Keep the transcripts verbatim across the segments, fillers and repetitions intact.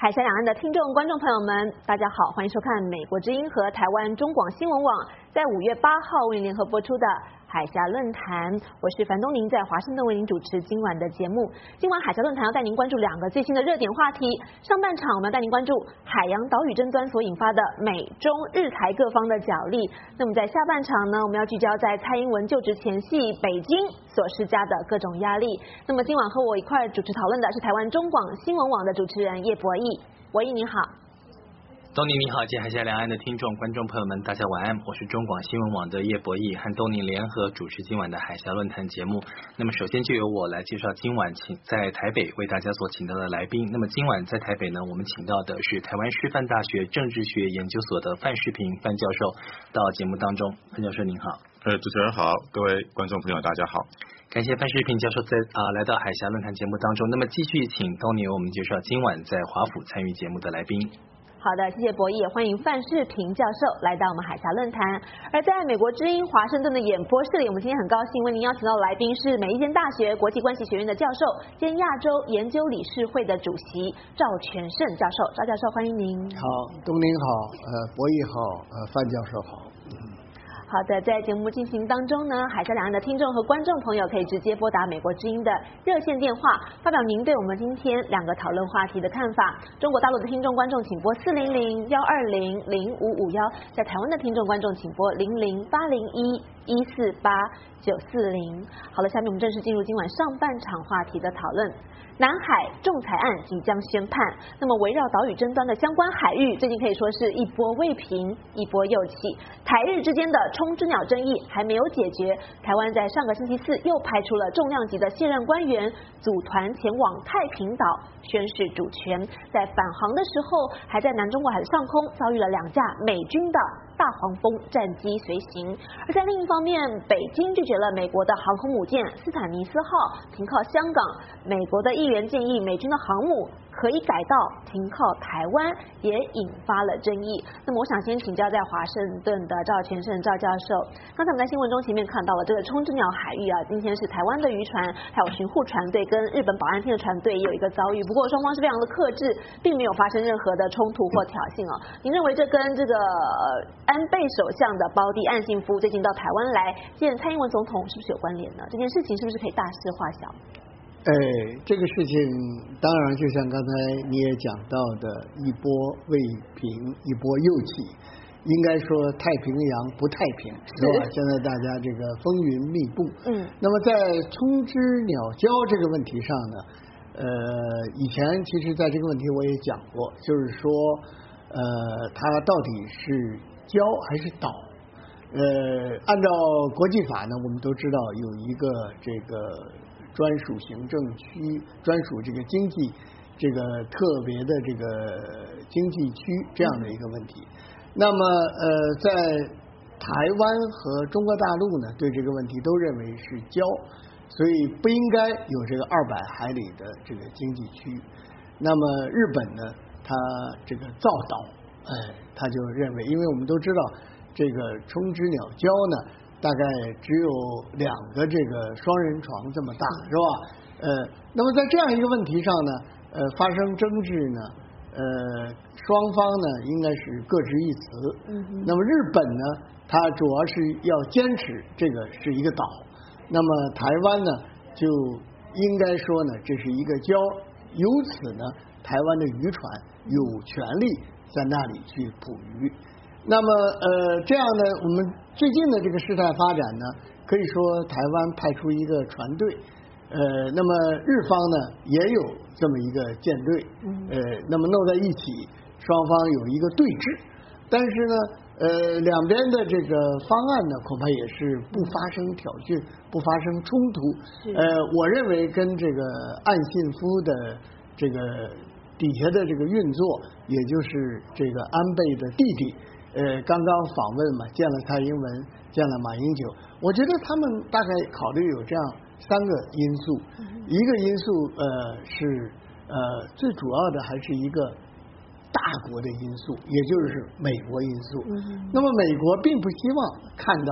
海峡两岸的听众、观众朋友们，大家好，欢迎收看美国之音和台湾中广新闻网在五月八号为您联合播出的海峡论坛。我是樊东宁，在华盛顿为您主持今晚的节目。今晚海峡论坛要带您关注两个最新的热点话题。上半场我们要带您关注海洋岛屿争端所引发的美中日台各方的角力。那么在下半场呢，我们要聚焦在蔡英文就职前夕北京所施加的各种压力。那么今晚和我一块主持讨论的是台湾中广新闻网的主持人叶博弈。博弈你好。 东宁你好，及海峡两岸的听众、观众朋友们，大家晚安。我是中广新闻网的叶博弈，和东宁联合主持今晚的海峡论坛节目。那么首先就由我来介绍今晚请在台北为大家所请到的来宾。那么今晚在台北呢，我们请到的是台湾师范大学政治学研究所的范世平范教授到节目当中。范教授您好。 呃，主持人好，各位观众朋友大家好。 感谢范世平教授在啊、呃、来到海峡论坛节目当中。那么继续请东宁为我们介绍今晚在华府参与节目的来宾。 好的，谢谢博弈，也欢迎范世平教授来到我们海峡论坛。而在美国之音华盛顿的演播室里，我们今天很高兴为您邀请到的来宾是美利坚大学国际关系学院的教授兼亚洲研究理事会的主席赵全胜教授。赵教授，欢迎您。 好，东宁好，呃，博弈好，呃，范教授好。 好的，在节目进行当中呢，海峡两岸的听众和观众朋友可以直接拨打美国之音的热线电话，发表您对我们今天两个讨论话题的看法。中国大陆的听众观众请拨四零零幺二零零五五幺，在台湾的听众观众请拨零零八零一一四八九四零。好了，下面我们正式进入今晚上半场话题的讨论。南海仲裁案即将宣判，那么围绕岛屿争端的相关海域，最近可以说是一波未平，一波又起。台日之间的冲之鸟争议还没有解决，台湾在上个星期四又派出了重量级的现任官员组团前往太平岛宣示主权，在返航的时候，还在南中国海的上空遭遇了两架美军的大黄蜂战机随行。而在另一方面，北京拒绝了美国的航空母舰斯坦尼斯号停靠香港，美国的议员建议美军的航母可以改道停靠台湾，也引发了争议。那么我想先请教在华盛顿的赵全胜赵教授，刚才我们在新闻中前面看到了这个冲之鸟海域啊，今天是台湾的渔船还有巡护船队跟日本保安厅的船队也有一个遭遇，不过双方是非常的克制，并没有发生任何的冲突或挑衅哦。您认为这跟这个安倍首相的胞弟岸信夫最近到台湾来见蔡英文总统是不是有关联呢？这件事情是不是可以大事化小？ 哎，这个事情当然就像刚才你也讲到的，一波未平，一波又起。应该说太平洋不太平，是吧？现在大家这个风云密布。嗯。那么在冲之鸟礁这个问题上呢，呃，以前其实在这个问题我也讲过，就是说，呃，它到底是礁还是岛？呃，按照国际法呢，我们都知道有一个这个专属行政区、专属这个经济这个特别的这个经济区这样的一个问题。那么呃，在台湾和中国大陆呢，对这个问题都认为是礁，所以不应该有这个二百海里的这个经济区。那么日本呢，他这个造岛，哎，他就认为，因为我们都知道这个冲之鸟礁呢，大概只有两个这个双人床这么大，是吧？呃，那么在这样一个问题上呢，呃，发生争执呢。呃，双方呢应该是各执一词。嗯。那么日本呢，它主要是要坚持这个是一个岛，那么台湾呢就应该说呢这是一个礁，由此呢台湾的渔船有权利在那里去捕鱼。那么呃这样呢，我们最近的这个事态发展呢，可以说台湾派出一个船队。呃，那么日方呢也有这么一个舰队，呃，那么弄在一起，双方有一个对峙，但是呢，呃，两边的这个方案呢，恐怕也是不发生挑衅，不发生冲突。呃，我认为跟这个岸信夫的这个底下的这个运作，也就是这个安倍的弟弟，呃，刚刚访问嘛，见了蔡英文，见了马英九，我觉得他们大概考虑有这样三个因素，一个因素呃是呃最主要的还是一个大国的因素，也就是美国因素。那么美国并不希望看到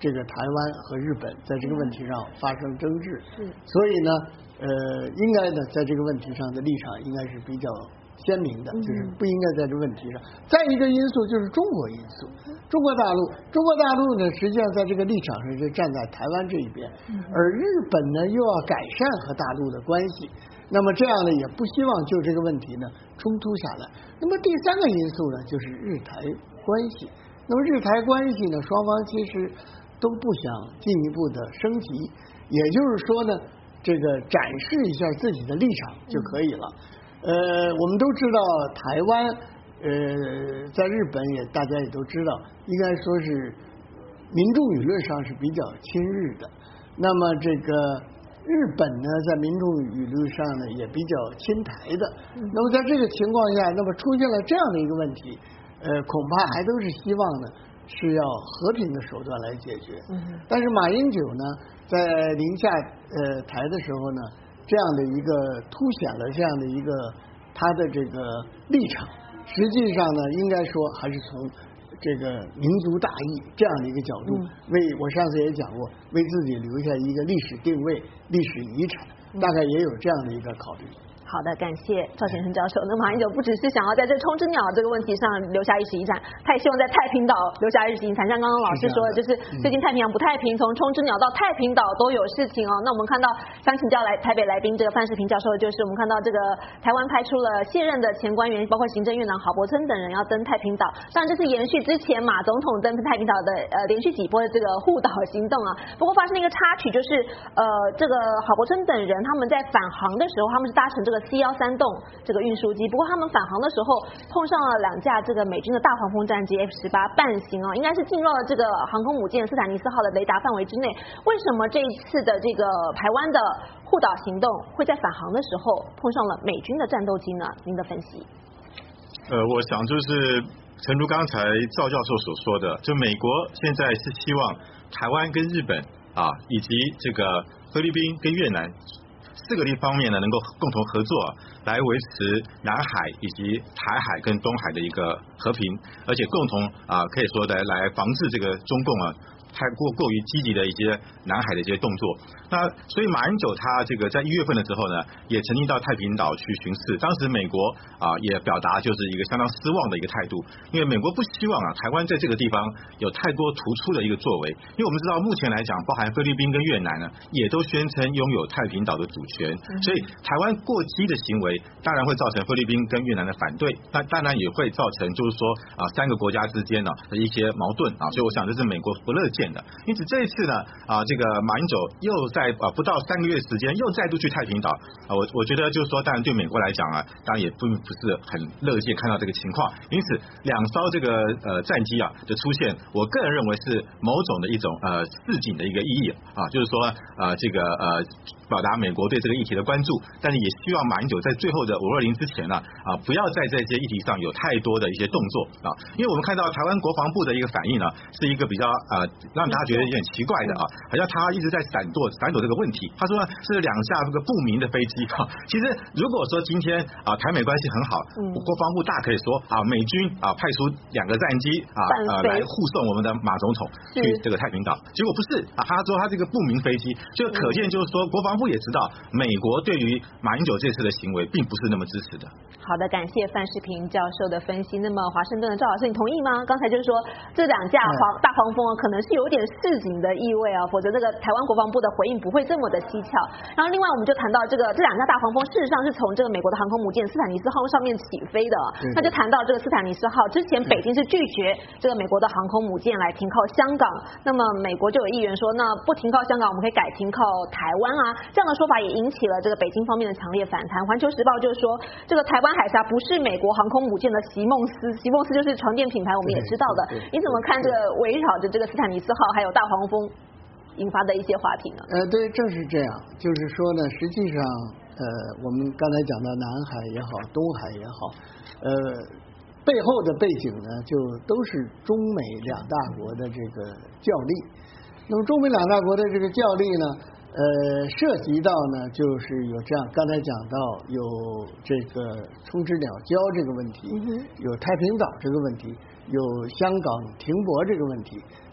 这个台湾和日本在这个问题上发生争执，所以呢，呃，应该呢，在这个问题上的立场应该是比较鲜明的，就是不应该在这问题上。再一个因素就是中国因素，中国大陆，中国大陆呢，实际上在这个立场上是站在台湾这一边，而日本呢又要改善和大陆的关系，那么这样呢也不希望就这个问题呢冲突下来。那么第三个因素呢就是日台关系，那么日台关系呢，双方其实都不想进一步的升级，也就是说呢，这个展示一下自己的立场就可以了。呃，我们都知道台湾，呃，在日本也大家也都知道，应该说是民众舆论上是比较亲日的。那么这个日本呢，在民众舆论上呢也比较亲台的。那么在这个情况下，那么出现了这样的一个问题，呃，恐怕还都是希望呢是要和平的手段来解决。但是马英九呢，在临下呃台的时候呢，这样的一个凸显了这样的一个他的这个立场，实际上呢，应该说还是从这个民族大义这样的一个角度，为我上次也讲过，为自己留下一个历史定位、历史遗产，大概也有这样的一个考虑。 好的，感谢赵显生教授。那马英九不只是想要在这冲之鸟这个问题上留下历史遗产，他也希望在太平岛留下历史遗产。像刚刚老师说的，就是最近太平洋不太平，从冲之鸟到太平岛都有事情哦。那我们看到，想请教来台北来宾这个范世平教授，就是我们看到这个台湾派出了卸任的前官员，包括行政院长郝柏村等人要登太平岛。当然这是延续之前马总统登太平岛的呃连续几波的这个护岛行动啊。不过发生了一个插曲，就是呃这个郝柏村等人他们在返航的时候，他们是搭乘这个C 一三栋这个运输机，不过他们返航的时候碰上了两架这个美军的大黄蜂战机 F 十八半行哦，应该是进入了这个航空母舰斯坦尼斯号的雷达范围之内。为什么这一次的这个台湾的护岛行动会在返航的时候碰上了美军的战斗机呢？您的分析？ 呃，我想就是诚如刚才赵教授所说的，就美国现在是希望台湾跟日本啊，以及这个菲律宾跟越南四个地方面呢，能够共同合作，来维持南海以及台海跟东海的一个和平，而且共同啊，可以说的来防治这个中共啊太过过于积极的一些南海的一些动作。那所以马英九他这个在一月份的时候呢，也曾经到太平岛去巡视，当时美国啊也表达就是一个相当失望的一个态度，因为美国不希望啊台湾在这个地方有太多突出的一个作为，因为我们知道目前来讲，包含菲律宾跟越南呢，也都宣称拥有太平岛的主权，所以台湾过激的行为当然会造成菲律宾跟越南的反对，那当然也会造成就是说啊三个国家之间呢的一些矛盾啊，所以我想这是美国不乐见的。因此这一次呢啊这个马英九又在啊不到三个月时间又再度去太平岛啊，我我觉得就是说，当然对美国来讲啊，当然也不不是很乐见看到这个情况，因此两艘这个呃战机啊的出现，我个人认为是某种的一种呃示警的一个意义啊，就是说呃这个呃表达美国对这个议题的关注，但是也希望马英九在最后的五二零之前呢啊不要在这些议题上有太多的一些动作啊，因为我们看到台湾国防部的一个反应呢，是一个比较呃让大家觉得有点奇怪的啊，好像他一直在闪躲闪躲这个问题。他说呢是两架这个不明的飞机哈、啊，其实如果说今天啊台美关系很好，国防部大可以说啊美军啊派出两个战机啊呃来护送我们的马总统去这个太平岛，结果不是啊，他说他这个不明飞机，就可见就是说国防部也知道美国对于马英九这次的行为并不是那么支持的。 好的，感谢范世平教授的分析。那么华盛顿的赵老师，你同意吗？刚才就是说这两架黄大黄蜂可能是有点示警的意味啊，否则这个台湾国防部的回应不会这么的蹊跷。然后另外我们就谈到这个这两架大黄蜂，事实上是从这个美国的航空母舰斯坦尼斯号上面起飞的。那就谈到这个斯坦尼斯号之前北京是拒绝这个美国的航空母舰来停靠香港，那么美国就有议员说，那不停靠香港，我们可以改停靠台湾啊，这样的说法也引起了这个北京方面的强烈反弹。环球时报就是说，这个台湾海峡不是美国航空母舰的席梦思，席梦思就是床垫品牌，我们也知道的。你怎么看这个围绕着这个斯坦尼斯号还有大黄蜂引发的一些话题呢？ 呃，对，正是这样，就是说呢，实际上，呃，我们刚才讲到南海也好，东海也好，呃，背后的背景呢，就都是中美两大国的这个较力。那么中美两大国的这个较力呢，呃，涉及到呢，就是有这样，刚才讲到有这个冲之鸟礁这个问题，有太平岛这个问题，有香港停泊这个问题，都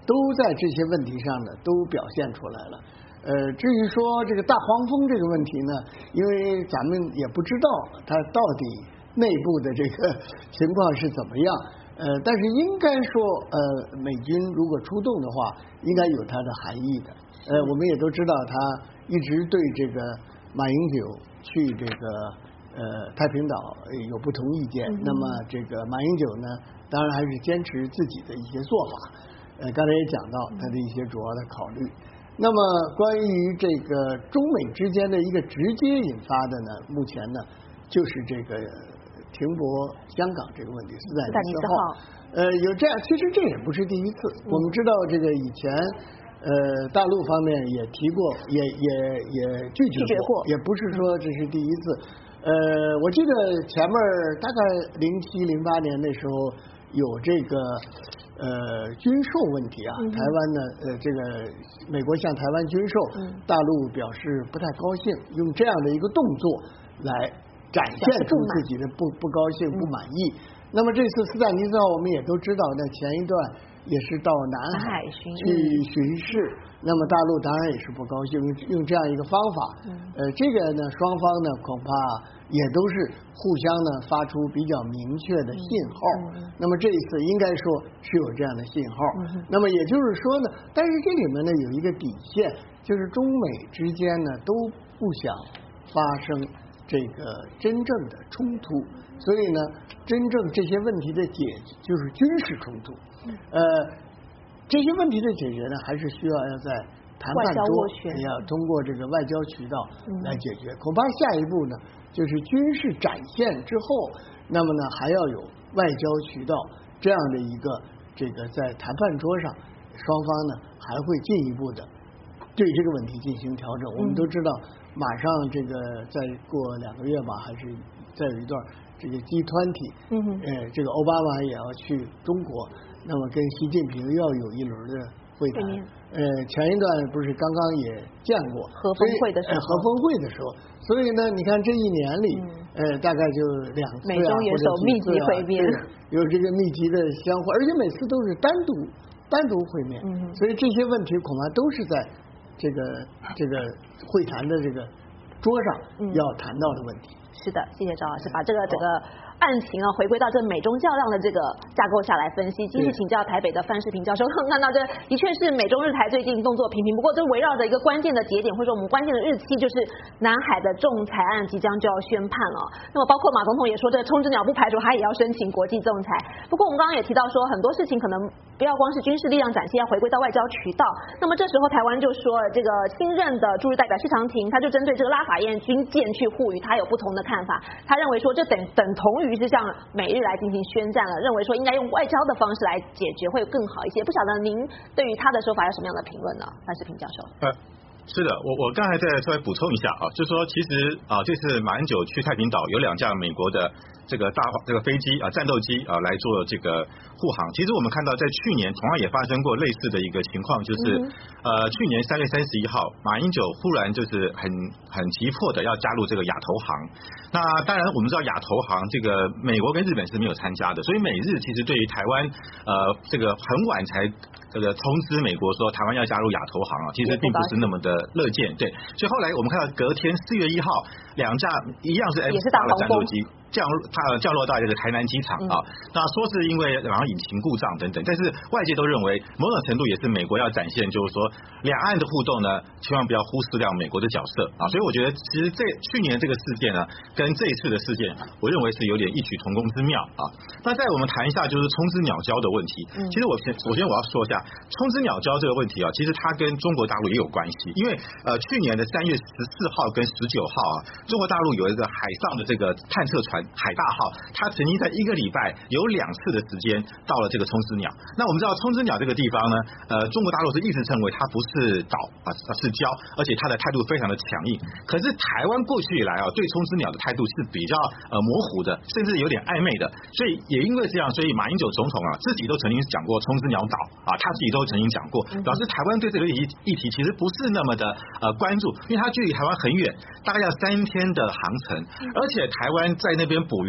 都在这些问题上呢都表现出来了。呃，至于说这个大黄蜂这个问题呢，因为咱们也不知道它到底内部的这个情况是怎么样，呃，但是应该说，呃，美军如果出动的话，应该有它的含义的。呃，我们也都知道，他一直对这个马英九去这个呃太平岛有不同意见。嗯、那么这个马英九呢，当然还是坚持自己的一些做法。呃，刚才也讲到他的一些主要的考虑。那么关于这个中美之间的一个直接引发的呢，目前呢就是这个停泊香港这个问题，斯坦尼斯号。呃，有这样，其实这也不是第一次。嗯、我们知道这个以前呃大陆方面也提过，也也也拒绝过，拒绝过也不是说这是第一次。呃，我记得前面大概零七零八年那时候有这个。呃，军售问题啊，台湾呢，呃，这个美国向台湾军售，嗯、大陆表示不太高兴，用这样的一个动作来展现出自己的不不高兴、不满意。嗯、那么这次斯坦尼斯号，我们也都知道，那前一段也是到南海去巡视，那么大陆当然也是不高兴，用用这样一个方法，嗯、呃，这个呢，双方呢恐怕也都是互相呢发出比较明确的信号。嗯嗯、那么这一次应该说是有这样的信号。嗯、那么也就是说呢，但是这里面呢有一个底线，就是中美之间呢都不想发生这个真正的冲突，所以呢，真正这些问题的解就是军事冲突。呃，这些问题的解决呢，还是需要要在谈判桌，要通过这个外交渠道来解决。嗯、恐怕下一步呢，就是军事展现之后，那么呢，还要有外交渠道这样的一个这个在谈判桌上，双方呢还会进一步的对这个问题进行调整。嗯、我们都知道，马上这个再过两个月吧，还是再有一段这个 G 团体，嗯哼，呃，这个奥巴马也要去中国。那么跟习近平要有一轮的会谈，呃，前一段不是刚刚也见过核峰会的时候， 呃，核峰会的时候，所以呢，你看这一年里，嗯、呃，大概就两次啊， 美中元首密集会面， 有这个密集的相会，而且每次都是单独单独会面，嗯、所以这些问题恐怕都是在这个这个会谈的这个桌上要谈到的问题。 嗯、是的，谢谢赵老师把这个整个案情啊，回归到这美中较量的这个架构下来分析。继续请教台北的范世平教授，看到这的确是美中日台最近动作频频，不过这围绕着一个关键的节点，或者说我们关键的日期，就是南海的仲裁案即将就要宣判了。那么包括马总统也说，这个冲之鸟不排除他也要申请国际仲裁。不过我们刚刚也提到说，很多事情可能不要光是军事力量展现，要回归到外交渠道。那么这时候台湾就说，这个新任的驻日代表谢长廷，他就针对这个拉法叶军舰去护渔，他有不同的看法。他认为说，这等等同于是向美日来进行宣战了，认为说应该用外交的方式来解决会更好一些。不晓得您对于他的说法有什么样的评论呢？范世平教授。 呃是的，我我刚才再稍微补充一下啊，就说其实啊，这次马英九去太平岛有两架美国的这个大这个飞机啊，战斗机啊来做这个护航。其实我们看到在去年同样也发生过类似的一个情况，就是、嗯、呃去年三月三十一号，马英九忽然就是很很急迫的要加入这个亚投行。那当然我们知道亚投行这个美国跟日本是没有参加的，所以美日其实对于台湾呃这个很晚才这个通知美国说台湾要加入亚投行啊，其实并不是那么的乐见。对，所以后来我们看到隔天四月一号，两架一样是 F 十八的战斗机降它降落到这个台南机场啊，嗯、那说是因为然后引擎故障等等，但是外界都认为某种程度也是美国要展现，就是说两岸的互动呢，千万不要忽视掉美国的角色啊。所以我觉得其实这去年这个事件呢，跟这一次的事件，我认为是有点异曲同工之妙啊。那再我们谈一下就是冲之鸟礁的问题，嗯、其实我先首先我要说一下冲之鸟礁这个问题啊，其实它跟中国大陆也有关系，因为呃去年的三月十四号跟十九号啊，中国大陆有一个海上的这个探测船海大号，它曾经在一个礼拜有两次的时间到了这个冲之鸟。那我们知道冲之鸟这个地方呢，呃，中国大陆是一直称为它不是岛啊，是礁，而且它的态度非常的强硬。可是台湾过去以来啊，对冲之鸟的态度是比较呃模糊的，甚至有点暧昧的。所以也因为这样，所以马英九总统啊自己都曾经讲过冲之鸟岛啊，他自己都曾经讲过，表示台湾对这个议题议题其实不是那么的呃关注，因为它距离台湾很远，大概要三天的航程，而且台湾在那边捕鱼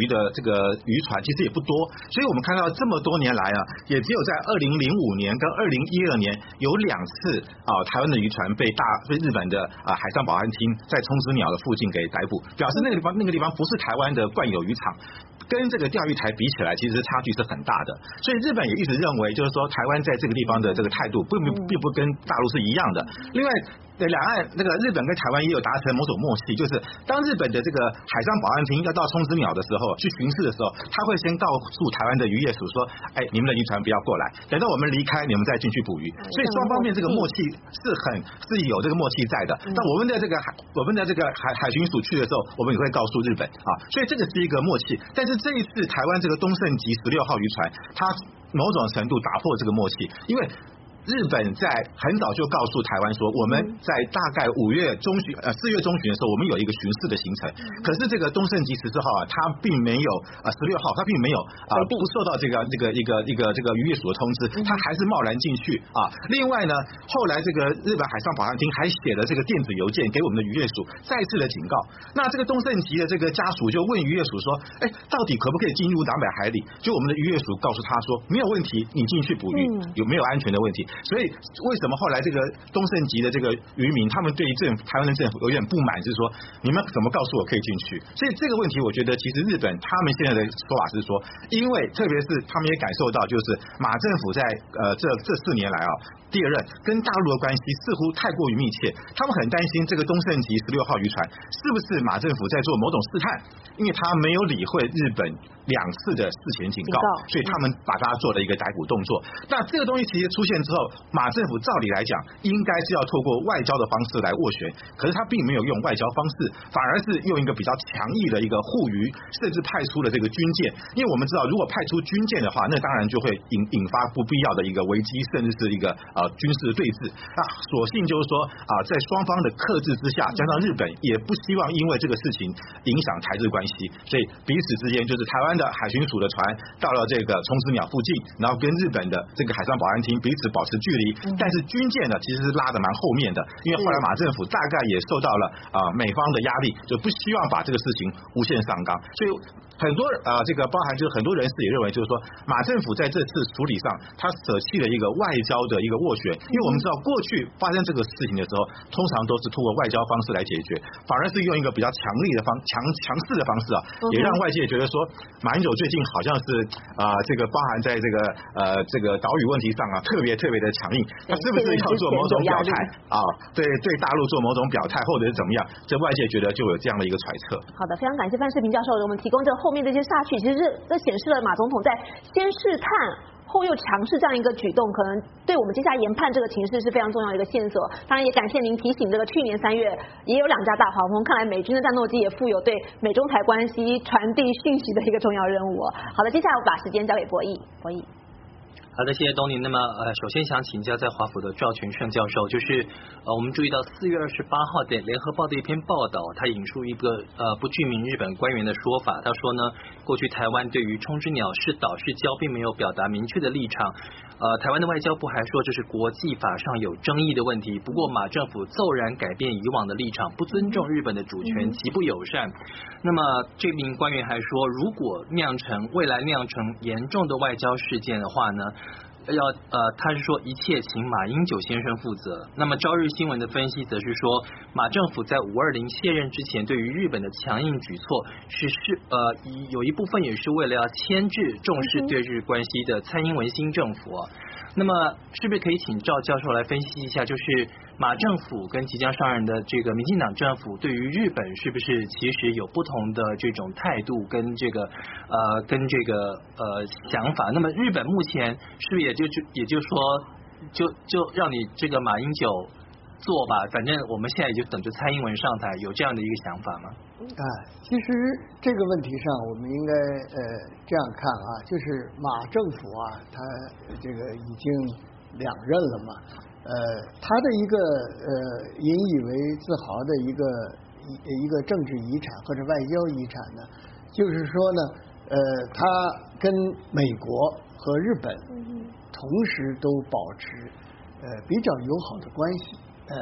鱼的这个渔船其实也不多，所以我们看到这么多年来啊，也只有在二零零五年跟二零一二年有两次啊，台湾的渔船被大被日本的啊海上保安厅在冲之鸟的附近给逮捕，表示那个地方那个地方不是台湾的惯有渔场。跟这个钓鱼台比起来，其实差距是很大的，所以日本也一直认为，就是说台湾在这个地方的这个态度，并不并不跟大陆是一样的。另外，两岸那个日本跟台湾也有达成某种默契，就是当日本的这个海上保安厅要到冲之鸟的时候，去巡视的时候，他会先告诉台湾的渔业署说，哎，你们的渔船不要过来，等到我们离开，你们再进去捕鱼。所以双方面这个默契是很是有这个默契在的。那我们的这个海我们的这个海海巡署去的时候，我们也会告诉日本啊，所以这个是一个默契。但是这一次台湾这个东胜级十六号渔船，它某种程度打破这个默契，因为日本在很早就告诉台湾说，我们在大概五月中旬呃四月中旬的时候，我们有一个巡视的行程。可是这个东胜级十四号啊，它并没有啊十六号，它并没有啊不受到这个这个一个一个这个渔业署的通知，它还是贸然进去啊。另外呢，后来这个日本海上保安厅还写了这个电子邮件给我们的渔业署，再次的警告。那这个东胜级的这个家属就问渔业署说，哎，到底可不可以进入两百海里？就我们的渔业署告诉他说，没有问题，你进去捕鱼，有没有安全的问题？所以为什么后来这个东胜级的这个渔民，他们对于政府台湾的政府有点不满，是说你们怎么告诉我可以进去？所以这个问题，我觉得其实日本他们现在的说法是说，因为特别是他们也感受到，就是马政府在呃这这四年来啊，第二任跟大陆的关系似乎太过于密切，他们很担心这个东胜级十六号渔船是不是马政府在做某种试探，因为他没有理会日本两次的事前警告，所以他们把它做了一个逮捕动作。那这个东西其实出现之后，马政府照理来讲应该是要透过外交的方式来斡旋，可是他并没有用外交方式，反而是用一个比较强硬的一个护渔，甚至派出了这个军舰。因为我们知道，如果派出军舰的话，那当然就会引引发不必要的一个危机，甚至是一个呃军事的对峙。那所幸就是说啊、呃，在双方的克制之下，加上日本也不希望因为这个事情影响台日关系，所以彼此之间就是台湾的海巡署的船到了这个冲之鸟附近，然后跟日本的这个海上保安厅彼此保持距离。但是军舰呢，其实是拉得蛮后面的，因为后来马政府大概也受到了啊、呃、美方的压力，就不希望把这个事情无限上纲，所以很多啊、呃、这个包含就是很多人士也认为，就是说马政府在这次处理上，他舍弃了一个外交的一个斡旋，因为我们知道过去发生这个事情的时候，通常都是通过外交方式来解决，反而是用一个比较强力的方强强势的方式啊，也让外界觉得说马英九最近好像是啊、呃、这个包含在这个呃这个岛屿问题上啊特别特别的强硬，他是不是要做某种表态啊？对对，大陆做某种表态，或者是怎么样？这外界觉得就有这样的一个揣测。 好的，非常感谢范世平教授给我们提供这后面这些煞趣，其实这这显示了马总统在先试探后又强势这样一个举动，可能对我们接下来研判这个情势是非常重要的一个线索。当然也感谢您提醒，这个去年三月也有两架大黄蜂，看来美军的战斗机也负有对美中台关系传递讯息的一个重要任务。好的，接下来我把时间交给博弈，博弈。 好的，谢谢东宁。那么呃，首先想请教在华府的赵全胜教授，就是呃，我们注意到四月二十八号的联合报的一篇报道，他引述一个呃不具名日本官员的说法，他说呢，过去台湾对于冲之鸟是岛是礁并没有表达明确的立场。呃，台湾的外交部还说这是国际法上有争议的问题。不过马政府骤然改变以往的立场，不尊重日本的主权，极不友善。那么这名官员还说，如果酿成未来酿成严重的外交事件的话呢，要呃，他是说一切请马英九先生负责。那么朝日新闻的分析则是说，马政府在五二零卸任之前，对于日本的强硬举措是是呃有一部分也是为了要牵制重视对日关系的蔡英文新政府、啊。那么是不是可以请赵教授来分析一下，就是马政府跟即将上任的这个民进党政府对于日本是不是其实有不同的这种态度跟这个呃跟这个呃想法？那么日本目前是不是也就就也就是说就就让你这个马英九做吧，反正我们现在也就等着蔡英文上台，有这样的一个想法吗？ 啊，其实这个问题上，我们应该呃这样看啊，就是马政府啊，他这个已经两任了嘛，呃，他的一个呃引以为自豪的一个一一个政治遗产或者外交遗产呢，就是说呢，呃，他跟美国和日本同时都保持呃比较友好的关系，呃。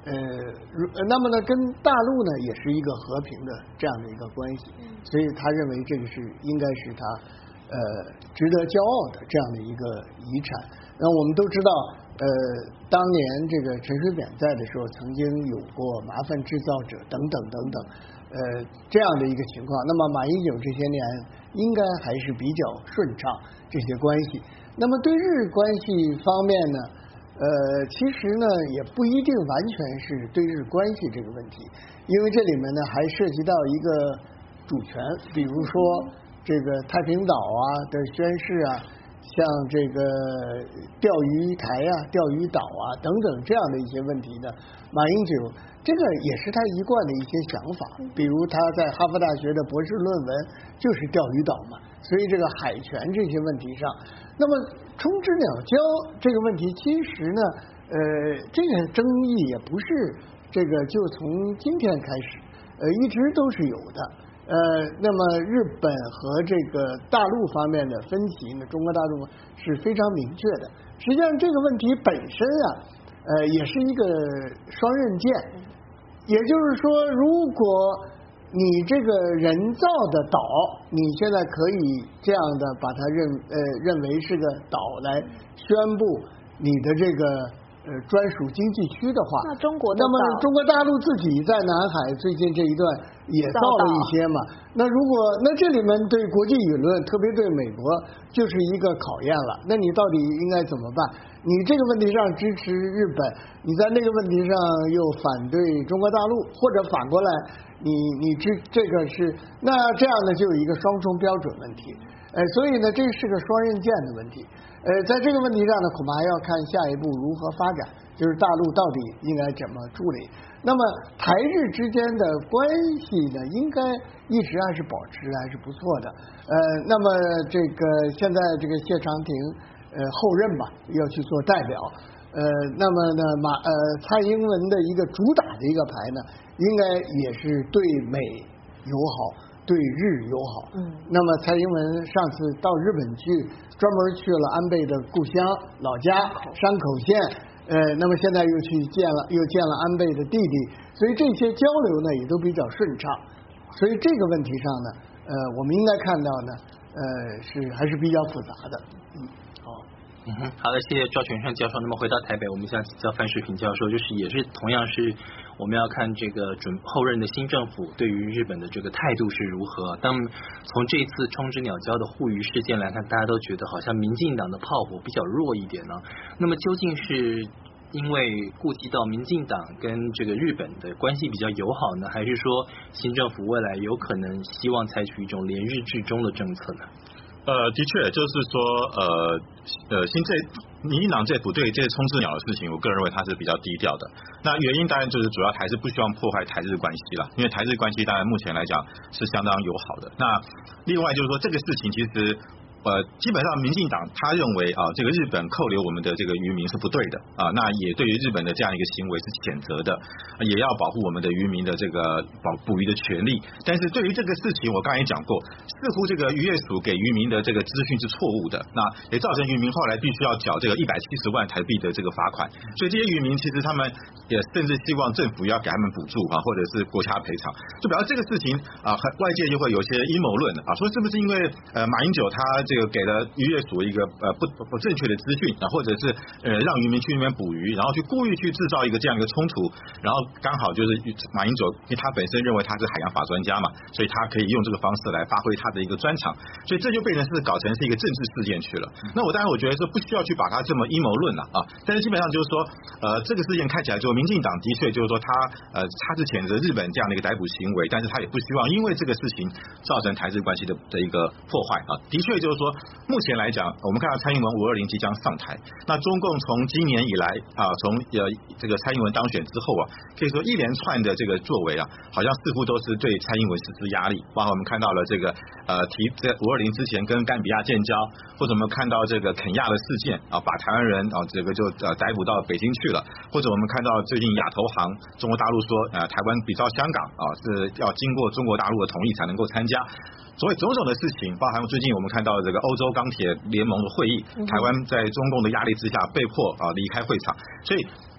呃，那么呢，跟大陆呢也是一个和平的这样的一个关系，所以他认为这个是应该是他呃值得骄傲的这样的一个遗产。那我们都知道，呃，当年这个陈水扁在的时候，曾经有过麻烦制造者等等等等，呃，这样的一个情况。那么马英九这些年应该还是比较顺畅这些关系。那么对日关系方面呢？呃，其实呢，也不一定完全是对日关系这个问题，因为这里面呢还涉及到一个主权，比如说这个太平岛啊的宣誓啊，像这个钓鱼台啊、钓鱼岛啊等等这样的一些问题呢，马英九这个也是他一贯的一些想法，比如他在哈佛大学的博士论文就是钓鱼岛嘛，所以这个海权这些问题上。那么冲之鸟礁这个问题，其实呢，呃，这个争议也不是这个就从今天开始，呃，一直都是有的。呃，那么日本和这个大陆方面的分歧呢，中国大陆是非常明确的。实际上这个问题本身啊，呃，也是一个双刃剑。也就是说，如果你这个人造的岛，你现在可以这样的把它认呃认为是个岛来宣布你的这个呃专属经济区的话， 那中国的那么中国大陆自己在南海最近这一段也造了一些嘛，那如果那这里面对国际舆论，特别对美国就是一个考验了。那你到底应该怎么办？你这个问题上支持日本，你在那个问题上又反对中国大陆，或者反过来，你你支这个是那这样呢，就有一个双重标准问题。呃，所以呢，这是个双刃剑的问题。呃，在这个问题上呢，恐怕要看下一步如何发展，就是大陆到底应该怎么处理。那么台日之间的关系呢，应该一直还是保持还是不错的。呃，那么这个现在这个谢长廷呃后任吧，要去做代表。呃，那么呢，马呃蔡英文的一个主打的一个牌呢，应该也是对美友好。对日友好，嗯，那么蔡英文上次到日本去，专门去了安倍的故乡老家山口县，呃，那么现在又去见了，又见了安倍的弟弟，所以这些交流呢也都比较顺畅，所以这个问题上呢，呃，我们应该看到呢，呃，是还是比较复杂的，嗯，好。 嗯哼，好的，谢谢赵全胜教授。那么回到台北，我们想请教范世平教授，就是也是同样是我们要看这个准后任的新政府对于日本的这个态度是如何。当从这次冲之鸟礁的护渔事件来看，大家都觉得好像民进党的炮火比较弱一点呢。那么究竟是因为顾及到民进党跟这个日本的关系比较友好呢，还是说新政府未来有可能希望采取一种连日制中的政策呢？ 呃，的确，就是说，呃呃，新政民进党政府对这些冲之鸟的事情，我个人认为它是比较低调的。那原因当然就是主要还是不希望破坏台日关系啦，因为台日关系当然目前来讲是相当友好的。那另外就是说，这个事情其实。呃，基本上民进党他认为啊，这个日本扣留我们的这个渔民是不对的啊，那也对于日本的这样一个行为是谴责的，也要保护我们的渔民的这个保捕鱼的权利。但是对于这个事情，我刚才也讲过，似乎这个渔业署给渔民的这个资讯是错误的，那也造成渔民后来必须要缴这个一百七十万台币的这个罚款。所以这些渔民其实他们也甚至希望政府要给他们补助啊，或者是国家赔偿。就表示这个事情啊，外界就会有些阴谋论啊，说是不是因为呃马英九他这个给了渔业署一个呃不不正确的资讯啊，或者是呃让渔民去那边捕鱼，然后去故意去制造一个这样一个冲突，然后刚好就是马英九，因为他本身认为他是海洋法专家嘛，所以他可以用这个方式来发挥他的一个专长，所以这就变成是搞成是一个政治事件去了。那我当然我觉得说不需要去把它这么阴谋论了啊，但是基本上就是说呃这个事件看起来就民进党的确就是说他呃他是谴责日本这样的一个逮捕行为，但是他也不希望因为这个事情造成台日关系的的一个破坏啊。的确就是说。目前来讲，我们看到蔡英文五二零即将上台，那中共从今年以来啊，从呃这个蔡英文当选之后啊，可以说一连串的这个作为啊，好像似乎都是对蔡英文实施压力。包括我们看到了这个呃提在五二零之前跟甘比亚建交，或者我们看到这个肯亚的事件啊，把台湾人啊这个就呃逮捕到北京去了，或者我们看到最近亚投行，中国大陆说呃台湾比照香港啊是要经过中国大陆的同意才能够参加。所以种种的事情，包含最近我们看到这个欧洲钢铁联盟的会议，台湾在中共的压力之下被迫啊离开会场，所以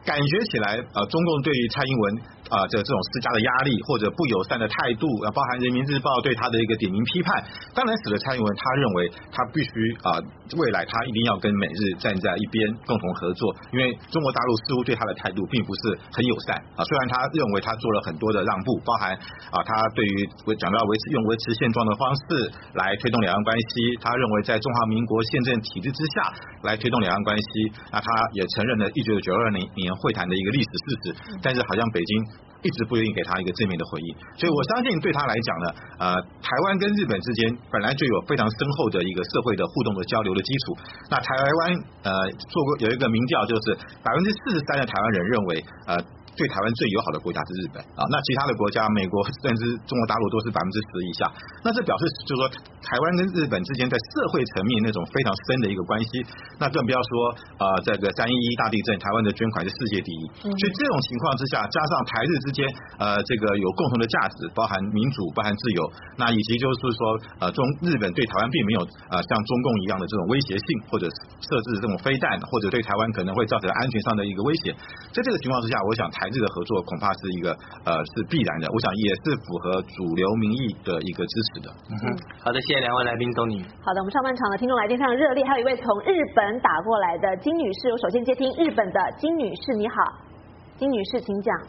感觉起来，呃，中共对于蔡英文啊的、呃、这种施加的压力或者不友善的态度，啊，包含人民日报对他的一个点名批判，当然使得蔡英文他认为他必须啊、呃，未来他一定要跟美日站在一边共同合作，因为中国大陆似乎对他的态度并不是很友善啊。虽然他认为他做了很多的让步，包含啊，他对于讲到维持用维持现状的方式来推动两岸关系，他认为在中华民国宪政体制之下来推动两岸关系，那他也承认了一九九二年会谈的一个历史事实，但是好像北京一直不愿意给他一个正面的回应，所以我相信对他来讲呢，呃，台湾跟日本之间本来就有非常深厚的一个社会的互动的交流的基础。那台湾呃做过有一个民调，就是百分之四十三的台湾人认为呃。对台湾最友好的国家是日本啊，那其他的国家，美国甚至中国大陆都是百分之十以下。那这表示就是说，台湾跟日本之间在社会层面那种非常深的一个关系。那更不要说呃这个三一一大地震，台湾的捐款是世界第一。嗯、所以这种情况之下，加上台日之间呃这个有共同的价值，包含民主、包含自由，那以及就是说呃中日本对台湾并没有呃像中共一样的这种威胁性，或者设置这种飞弹，或者对台湾可能会造成安全上的一个威胁。在这个情况之下，我想台台日的合作恐怕是一个呃是必然的，我想也是符合主流民意的一个支持的。 嗯哼，好的，谢谢两位来宾都你。 好的，我们上半场的听众来电非常热烈，还有一位从日本打过来的金女士，我首先接听日本的金女士，你好，金女士请讲。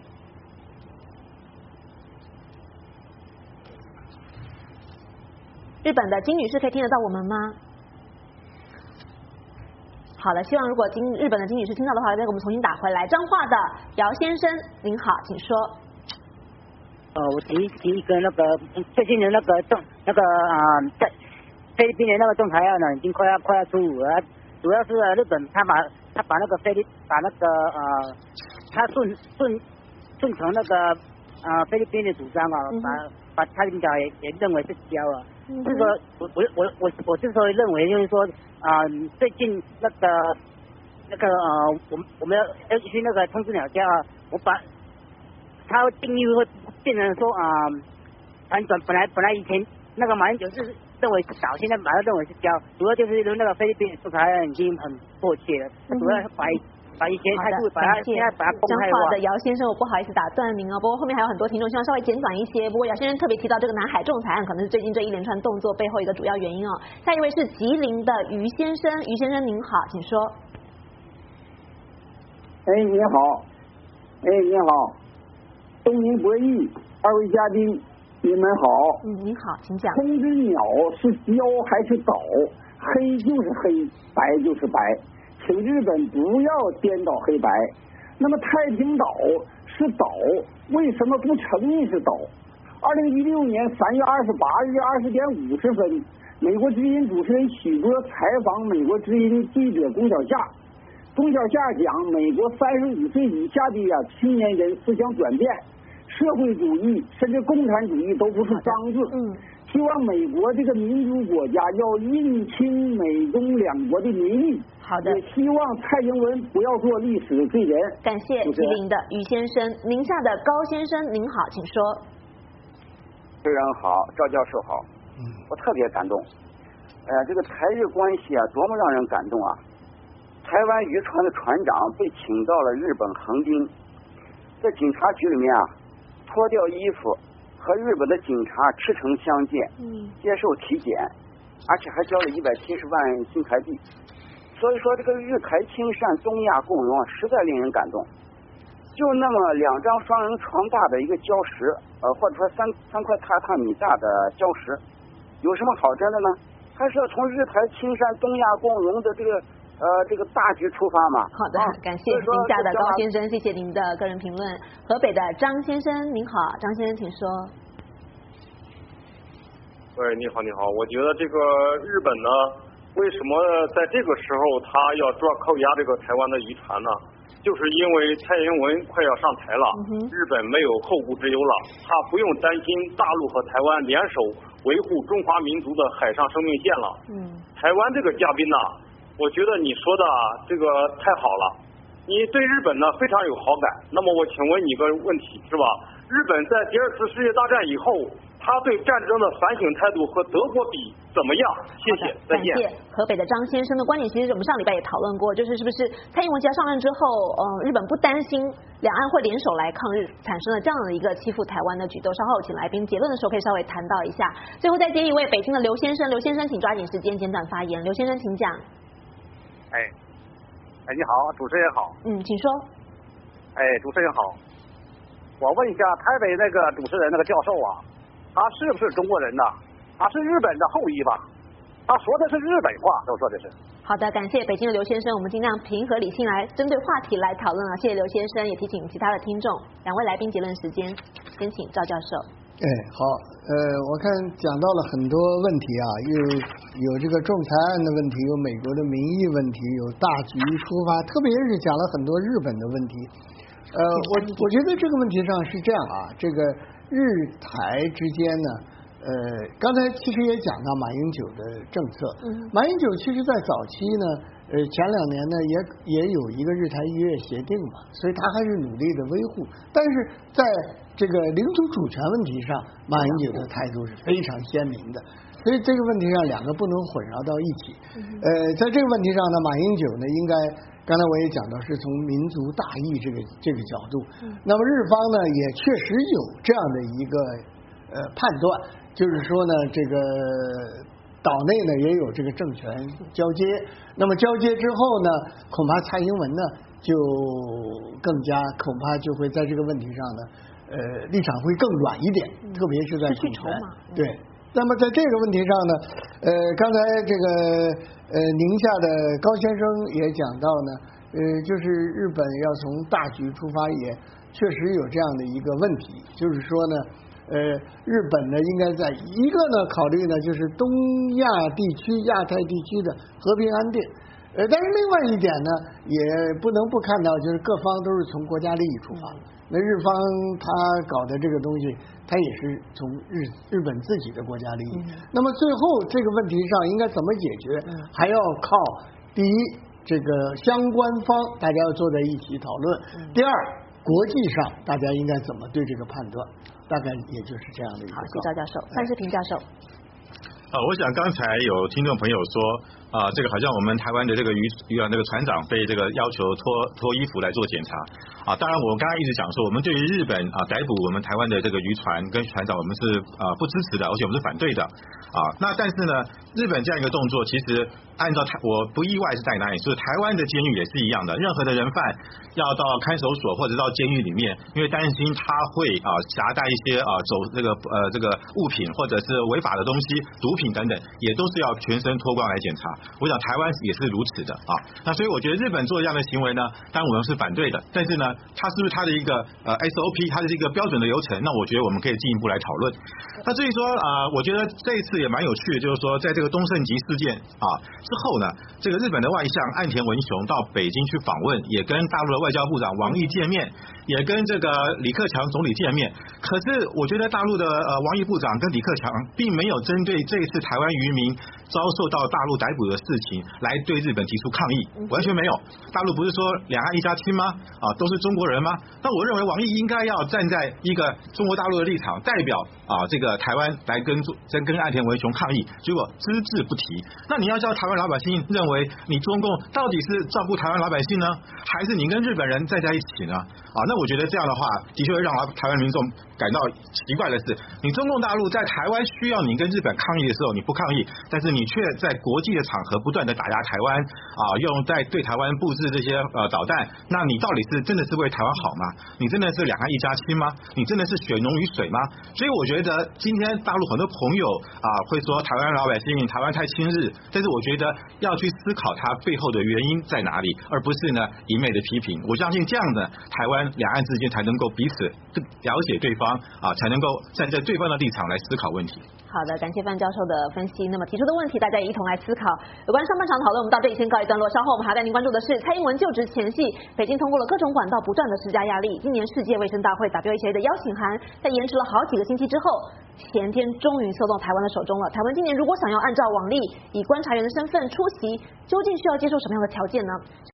日本的金女士可以听得到我们吗？好的，希望如果金日本的金女士听到的话，再给我们重新打回来。彰化的姚先生，您好，请说。 呃，我提提一个那个最近的那个仲那个啊、呃，在菲律宾的那个仲裁案呢，已经快要快要出炉了。主要是日本他把他把那个菲律把那个呃，他顺顺顺从那个呃菲律宾的主张啊，嗯、把把太平岛也也认为是交了。嗯、这个我我我我我之所以认为就是说。啊、呃，最近那个那个呃，我们我们要要去那个通知鸟家啊，我把它定义会变成说啊，反转本来本来以前那个马英九是认为是岛，现在马上认为是礁，主要就是那个菲律宾的仲裁案已经很迫切了，嗯、主要是把把以前态度把它现在把它公开化。 彰化的姚先生，我不好意思打断您哦，不过后面还有很多听众希望稍微简短一些。不过姚先生特别提到这个南海仲裁案，可能是最近这一连串动作背后一个主要原因哦。下一位是吉林的于先生，于先生您好，请说。 哎，你好，哎，你好，东明博弈，二位嘉宾，你们好。 嗯，你好，请讲。 通知鸟是礁还是岛？黑就是黑，白就是白。请日本不要颠倒黑白。那么太平岛是岛，为什么不承认是岛？二零一六年三月二十八日二十点五十分，美国之音主持人许波采访美国之音记者龚小夏。龚小夏讲，美国三十五岁以下的呀青年人思想转变，社会主义甚至共产主义都不是脏字。嗯。希望美国这个民主国家要认清美中两国的民意。 好的。 也希望蔡英文不要做历史罪人。 感谢吉林的于先生，宁夏的高先生，您好，请说。 非常好，赵教授好。嗯。我特别感动。呃，这个台日关系啊，多么让人感动啊！台湾渔船的船长被请到了日本横滨，在警察局里面啊，脱掉衣服。和日本的警察赤诚相见，嗯，接受体检，而且还交了一百七十万新台币。所以说，这个日台亲善、东亚共荣啊，实在令人感动。就那么两张双人床大的一个礁石，呃，或者说三三块榻榻米大的礁石，有什么好争的呢？还是要从日台亲善、东亚共荣的这个呃这个大局出发嘛。 好的，啊、感谢宁夏的高先生，谢谢您的个人评论。河北的张先生，您好，张先生请说。 喂，你好，你好，我觉得这个日本呢，为什么在这个时候他要抓扣押这个台湾的渔船呢？就是因为蔡英文快要上台了，嗯、日本没有后顾之忧了，他不用担心大陆和台湾联手维护中华民族的海上生命线了。嗯，台湾这个嘉宾呢，我觉得你说的这个太好了，你对日本呢非常有好感。那么我请问你个问题是吧？日本在第二次世界大战以后，他他对战争的反省态度和德国比怎么样？谢谢，再见。 感谢河北的张先生的观点，其实我们上礼拜也讨论过，就是是不是蔡英文只要上任之后，呃，日本不担心两岸会联手来抗日，产生了这样的一个欺负台湾的举动。稍后请来宾结论的时候可以稍微谈到一下。最后再接一位北京的刘先生，刘先生请抓紧时间简短发言。刘先生请讲。 哎，哎，你好，主持人好。 嗯，请说。 哎，主持人好。我问一下，台北那个主持人那个教授啊，他是不是中国人呢？他是日本的后裔吧？他说的是日本话，都说的是。 好的，感谢北京的刘先生，我们尽量平和理性来针对话题来讨论啊。谢谢刘先生，也提醒其他的听众，两位来宾结论时间，先请赵教授。 哎，好，呃，我看讲到了很多问题啊，有有这个仲裁案的问题，有美国的民意问题，有大局出发，特别是讲了很多日本的问题。呃，我我觉得这个问题上是这样啊，这个日台之间呢，呃，刚才其实也讲到马英九的政策，嗯，马英九其实在早期呢，呃，前两年呢也也有一个日台议约协定嘛，所以他还是努力的维护，但是在这个领土主权问题上，马英九的态度是非常鲜明的，所以这个问题上两个不能混淆到一起。呃，在这个问题上呢，马英九呢应该，刚才我也讲到是从民族大义这个这个角度，那么日方呢也确实有这样的一个呃判断，就是说呢这个岛内呢也有这个政权交接，那么交接之后呢，恐怕蔡英文呢就更加恐怕就会在这个问题上呢。呃，立场会更软一点，特别是在主权。对，那么在这个问题上呢，呃，刚才这个呃宁夏的高先生也讲到呢，呃，就是日本要从大局出发，也确实有这样的一个问题，就是说呢，呃，日本呢应该在一个呢考虑呢，就是东亚地区、亚太地区的和平安定。呃，但是另外一点呢，也不能不看到，就是各方都是从国家利益出发。那日方他搞的这个东西，他也是从日日本自己的国家利益。嗯、那么最后这个问题上应该怎么解决，嗯、还要靠第一，这个相关方大家要坐在一起讨论；嗯、第二，国际上大家应该怎么对这个判断，大概也就是这样的一个。 好，谢谢赵教授，范世平教授。 呃，我想刚才有听众朋友说，啊、呃，这个好像我们台湾的这个渔渔船这个船长被这个要求脱脱衣服来做检查，啊，当然我刚才一直讲说，我们对于日本啊逮捕我们台湾的这个渔船跟船长，我们是啊、呃、不支持的，而且我们是反对的，啊，那但是呢，日本这样一个动作，其实按照台我不意外是在哪里，就是台湾的监狱也是一样的，任何的人犯要到看守所或者到监狱里面，因为担心他会啊携带一些啊走这个呃这个物品或者是违法的东西，毒品等等，也都是要全身脱光来检查。我想台湾也是如此的啊。那所以我觉得日本做这样的行为呢，当然我们是反对的，但是呢，它是不是它的一个呃 S O P， 它的一个标准的流程？那我觉得我们可以进一步来讨论。那至于说啊、呃，我觉得这一次也蛮有趣的，就是说在这个东胜吉事件啊之后呢，这个日本的外相岸田文雄到北京去访问，也跟大陆的外交部长王毅见面，也跟这个李克强总理见面。可是我觉得大陆的呃王毅部长跟李克强并没有针对这一次台湾渔民遭受到大陆逮捕的事情来对日本提出抗议，完全没有。大陆不是说两岸一家亲吗？啊，都是中国人吗？那我认为王毅应该要站在一个中国大陆的立场，代表啊这个台湾来跟跟跟岸田文雄抗议，结果只字不提。那你要叫台湾老百姓认为你中共到底是照顾台湾老百姓呢，还是你跟日本人站在一起呢？啊，那我觉得这样的话，的确会让台湾民众感到奇怪的是，你中共大陆在台湾需要你跟日本抗议的时候你不抗议，但是你却在国际的场合不断的打压台湾啊，用在对台湾布置这些呃导弹，那你到底是真的是为台湾好吗？你真的是两岸一家亲吗？你真的是血浓于水吗？所以我觉得今天大陆很多朋友啊会说台湾老百姓台湾太亲日，但是我觉得要去思考它背后的原因在哪里，而不是呢一昧的批评。我相信这样的台湾两岸之间才能够彼此了解对方啊，才能够站在对方的立场来思考问题。 好的，感谢范教授的分析。那么提出的问题，大家也一同来思考。有关上半场讨论，我们到这里先告一段落。稍后我们还带您关注的是，蔡英文就职前夕，北京通过了各种管道不断的施加压力。今年世界卫生大会 W H O 的邀请函，在延迟了好几个星期之后，前天终于送到台湾的手中了。台湾今年如果想要按照往例以观察员的身份出席，究竟需要接受什么样的条件呢？